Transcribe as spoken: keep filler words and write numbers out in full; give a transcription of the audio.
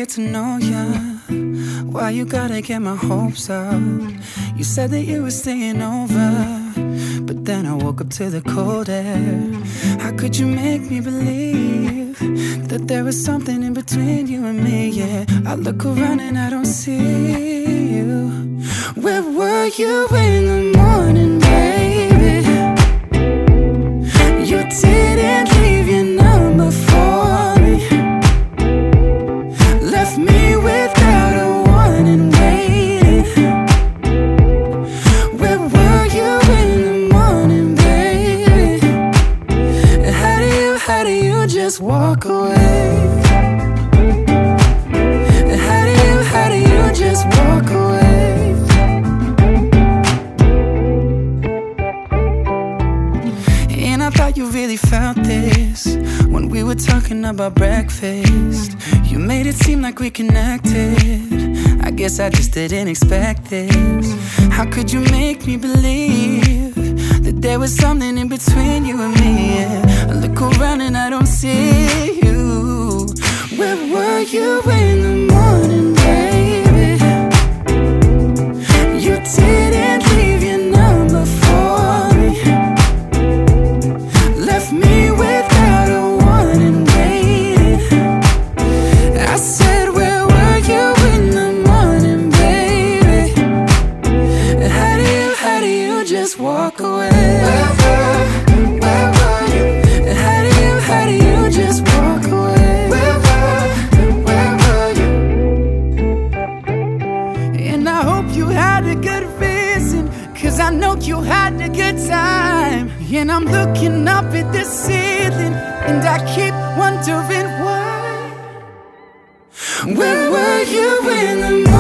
get to know ya. Why you gotta get my hopes up? You said that you were staying over, but then I woke up to the cold air. How could you make me believe that there was something in between you and me? Yeah, I look around and I don't see you. Where were you in the morning, baby? You didn't leave your number for me. Left me without a warning, waiting. Where were you in the morning, baby? How do you, how do you just walk away? How do you, how do you just walk away? And I thought you really felt this when we were talking about breakfast. You made it seem like we connected. I guess I just didn't expect this. How could you make me believe that there was something in between you and me? Yeah. I look around and I don't see you. Where were you in the morning, baby? You didn't leave your number for me. Left me without a warning, waiting. I said, where were you in the morning, baby? How do you, how do you just walk away? Where were, where were you? How do you, how do you just walk away? Where were, where were you? And I hope you had a good reason, 'cause I know you had a good time. And I'm looking up at the ceiling, and I keep wondering why. Where were you in the